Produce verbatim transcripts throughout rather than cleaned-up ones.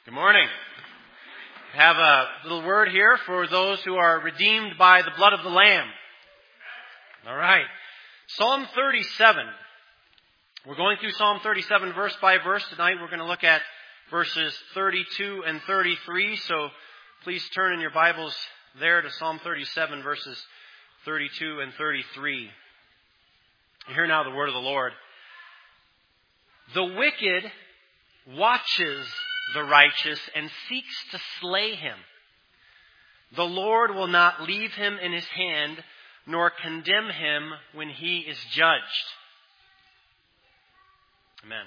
Good morning. I have a little word here for those who are redeemed by the blood of the Lamb. All right. Psalm thirty-seven. We're going through Psalm thirty-seven verse by verse. Tonight we're going to look at verses thirty-two and thirty-three. So please turn in your Bibles there to Psalm thirty-seven verses thirty-two and thirty-three. Hear now the word of the Lord. The wicked watches the righteous and seeks to slay him. The Lord will not leave him in his hand, nor condemn him when he is judged. Amen.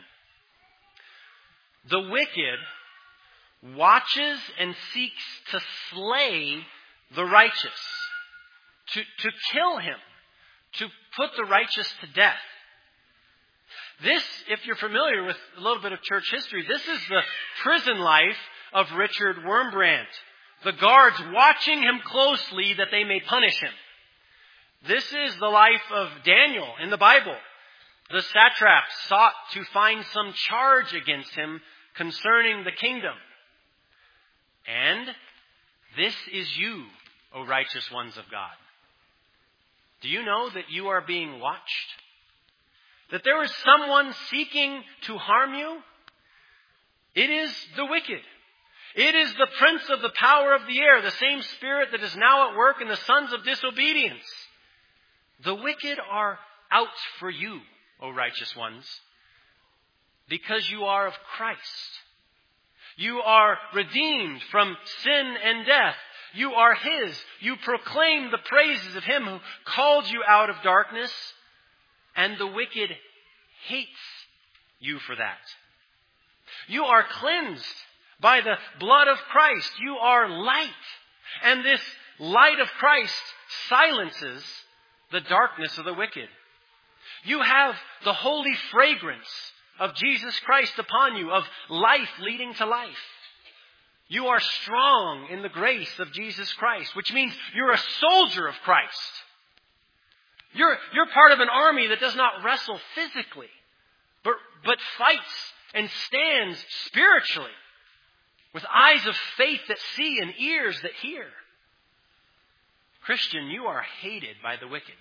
The wicked watches and seeks to slay the righteous, to, to kill him, to put the righteous to death. This, if you're familiar with a little bit of church history, this is the prison life of Richard Wurmbrand. The guards watching him closely that they may punish him. This is the life of Daniel in the Bible. The satraps sought to find some charge against him concerning the kingdom. And this is you, O righteous ones of God. Do you know that you are being watched? That there is someone seeking to harm you? It is the wicked. It is the prince of the power of the air, the same spirit that is now at work in the sons of disobedience. The wicked are out for you, O righteous ones, because you are of Christ. You are redeemed from sin and death. You are His. You proclaim the praises of Him who called you out of darkness. And the wicked hates you for that. You are cleansed by the blood of Christ. You are light. And this light of Christ silences the darkness of the wicked. You have the holy fragrance of Jesus Christ upon you, of life leading to life. You are strong in the grace of Jesus Christ, which means you're a soldier of Christ. You're, you're part of an army that does not wrestle physically, but, but fights and stands spiritually with eyes of faith that see and ears that hear. Christian, you are hated by the wicked.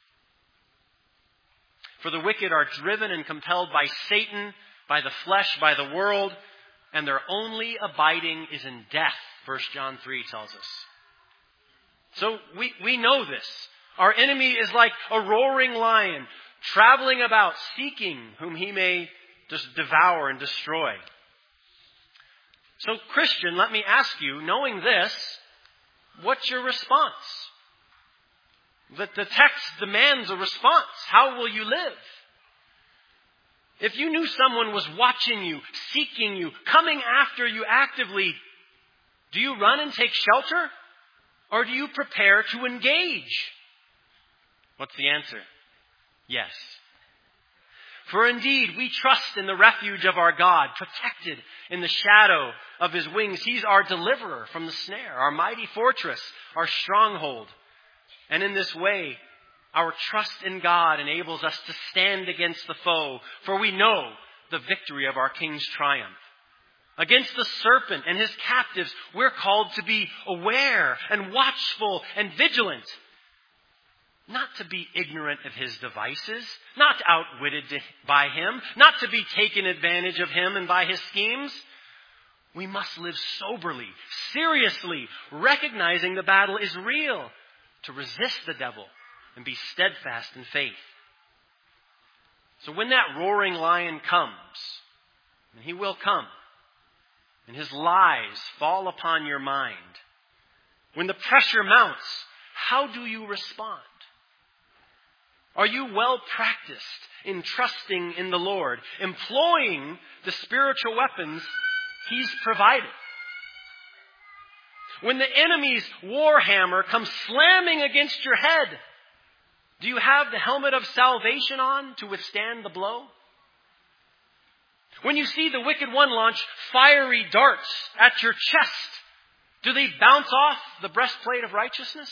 For the wicked are driven and compelled by Satan, by the flesh, by the world, and their only abiding is in death, First John three tells us. So we, we know this. Our enemy is like a roaring lion, traveling about, seeking whom he may just devour and destroy. So, Christian, let me ask you, knowing this, what's your response? The, the text demands a response. How will you live? If you knew someone was watching you, seeking you, coming after you actively, do you run and take shelter? Or do you prepare to engage? What's the answer? Yes. For indeed, we trust in the refuge of our God, protected in the shadow of His wings. He's our deliverer from the snare, our mighty fortress, our stronghold. And in this way, our trust in God enables us to stand against the foe, for we know the victory of our King's triumph. Against the serpent and his captives, we're called to be aware and watchful and vigilant. Not to be ignorant of his devices, not outwitted by him, not to be taken advantage of him and by his schemes. We must live soberly, seriously, recognizing the battle is real, to resist the devil and be steadfast in faith. So when that roaring lion comes, and he will come, and his lies fall upon your mind, when the pressure mounts, how do you respond? Are you well practiced in trusting in the Lord, employing the spiritual weapons He's provided? When the enemy's war hammer comes slamming against your head, do you have the helmet of salvation on to withstand the blow? When you see the wicked one launch fiery darts at your chest, do they bounce off the breastplate of righteousness?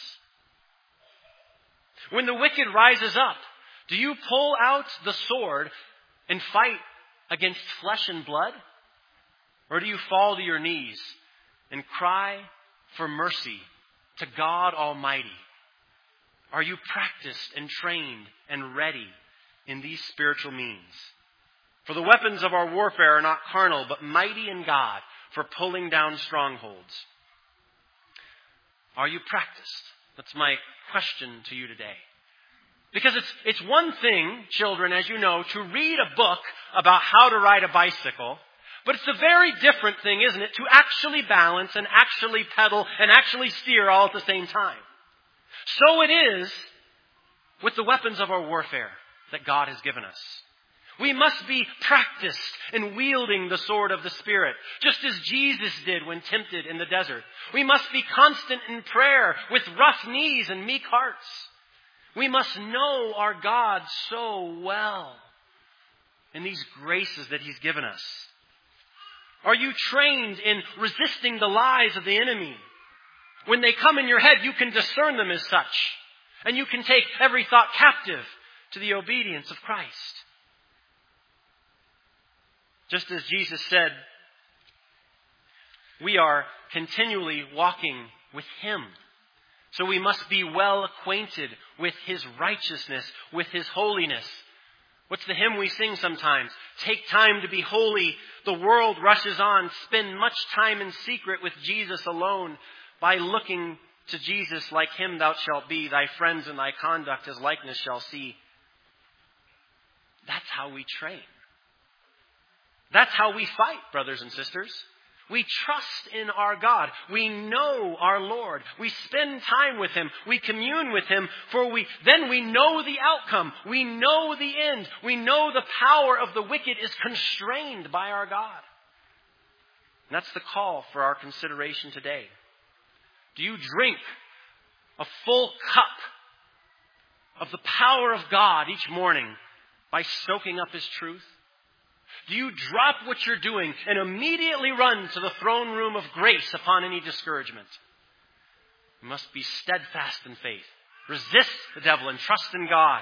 When the wicked rises up, do you pull out the sword and fight against flesh and blood? Or do you fall to your knees and cry for mercy to God Almighty? Are you practiced and trained and ready in these spiritual means? For the weapons of our warfare are not carnal, but mighty in God for pulling down strongholds. Are you practiced? That's my question to you today. Because it's, it's one thing, children, as you know, to read a book about how to ride a bicycle. But it's a very different thing, isn't it, to actually balance and actually pedal and actually steer all at the same time. So it is with the weapons of our warfare that God has given us. We must be practiced in wielding the sword of the Spirit, just as Jesus did when tempted in the desert. We must be constant in prayer with rough knees and meek hearts. We must know our God so well in these graces that He's given us. Are you trained in resisting the lies of the enemy? When they come in your head, you can discern them as such. And you can take every thought captive to the obedience of Christ. Just as Jesus said, we are continually walking with Him. So we must be well acquainted with His righteousness, with His holiness. What's the hymn we sing sometimes? Take time to be holy. The world rushes on. Spend much time in secret with Jesus alone. By looking to Jesus like Him thou shalt be. Thy friends and thy conduct His likeness shall see. That's how we train. That's how we fight, brothers and sisters. We trust in our God. We know our Lord. We spend time with Him. We commune with Him. For we then we know the outcome. We know the end. We know the power of the wicked is constrained by our God. And that's the call for our consideration today. Do you drink a full cup of the power of God each morning by soaking up His truth? Do you drop what you're doing and immediately run to the throne room of grace upon any discouragement? You must be steadfast in faith. Resist the devil and trust in God.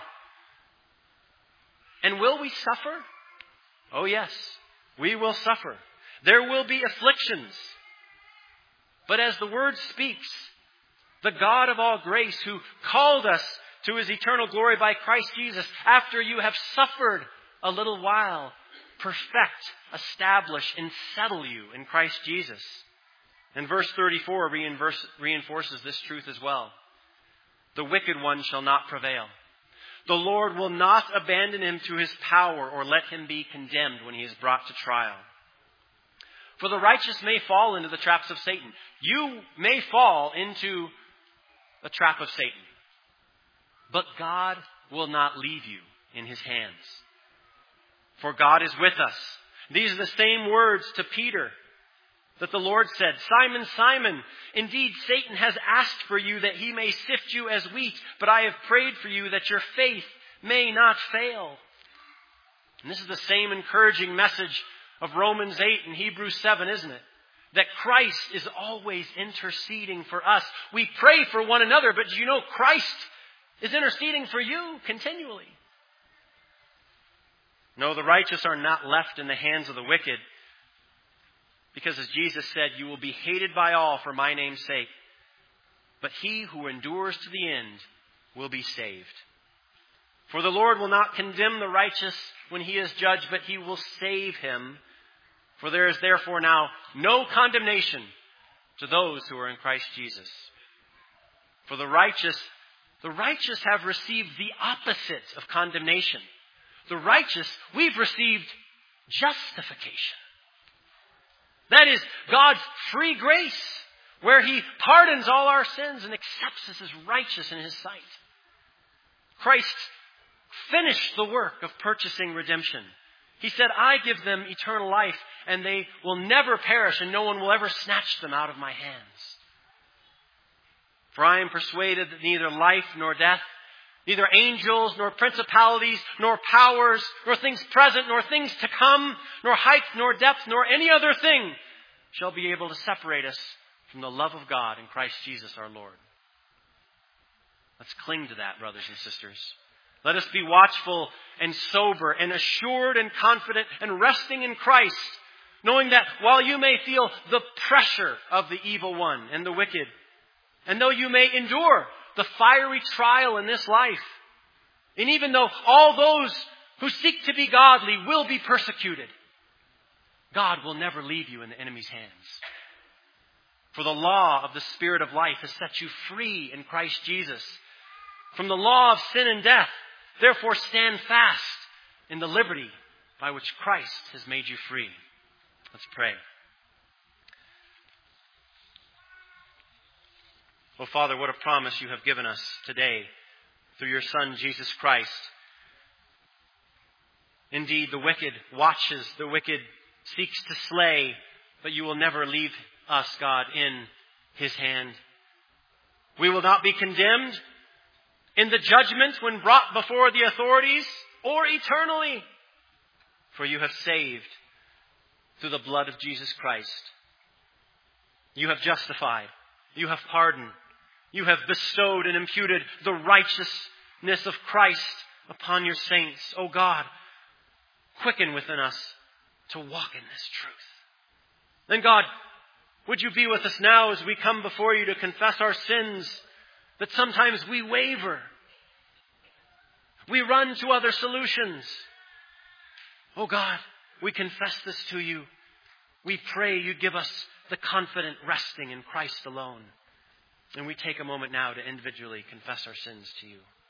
And will we suffer? Oh yes, we will suffer. There will be afflictions. But as the Word speaks, the God of all grace who called us to His eternal glory by Christ Jesus, after you have suffered a little while, perfect, establish, and settle you in Christ Jesus. And verse thirty-four reinforces this truth as well. The wicked one shall not prevail. The Lord will not abandon him to his power or let him be condemned when he is brought to trial. For the righteous may fall into the traps of Satan. You may fall into the trap of Satan. But God will not leave you in His hands. For God is with us. These are the same words to Peter that the Lord said, Simon, Simon, indeed Satan has asked for you that he may sift you as wheat, but I have prayed for you that your faith may not fail. And this is the same encouraging message of Romans eight and Hebrews seven, isn't it? That Christ is always interceding for us. We pray for one another, but do you know Christ is interceding for you continually? No, the righteous are not left in the hands of the wicked. Because as Jesus said, you will be hated by all for my name's sake. But he who endures to the end will be saved. For the Lord will not condemn the righteous when he is judged, but he will save him. For there is therefore now no condemnation to those who are in Christ Jesus. For the righteous, the righteous have received the opposite of condemnation. The righteous, we've received justification. That is God's free grace, where He pardons all our sins and accepts us as righteous in His sight. Christ finished the work of purchasing redemption. He said, I give them eternal life, and they will never perish, and no one will ever snatch them out of my hands. For I am persuaded that neither life nor death, neither angels, nor principalities, nor powers, nor things present, nor things to come, nor height, nor depth, nor any other thing shall be able to separate us from the love of God in Christ Jesus our Lord. Let's cling to that, brothers and sisters. Let us be watchful and sober and assured and confident and resting in Christ, Knowing that while you may feel the pressure of the evil one and the wicked, and though you may endure the fiery trial in this life, and even though all those who seek to be godly will be persecuted, God will never leave you in the enemy's hands. For the law of the Spirit of life has set you free in Christ Jesus from the law of sin and death. Therefore stand fast in the liberty by which Christ has made you free. Let's pray. Oh, Father, what a promise you have given us today through your Son, Jesus Christ. Indeed, the wicked watches, the wicked seeks to slay, but you will never leave us, God, in his hand. We will not be condemned in the judgment when brought before the authorities or eternally, for you have saved through the blood of Jesus Christ. You have justified. You have pardoned. You have bestowed and imputed the righteousness of Christ upon your saints. O God, quicken within us to walk in this truth. Then God, would you be with us now as we come before you to confess our sins, that sometimes we waver. We run to other solutions. Oh God, we confess this to you. We pray you give us the confident resting in Christ alone. And we take a moment now to individually confess our sins to you.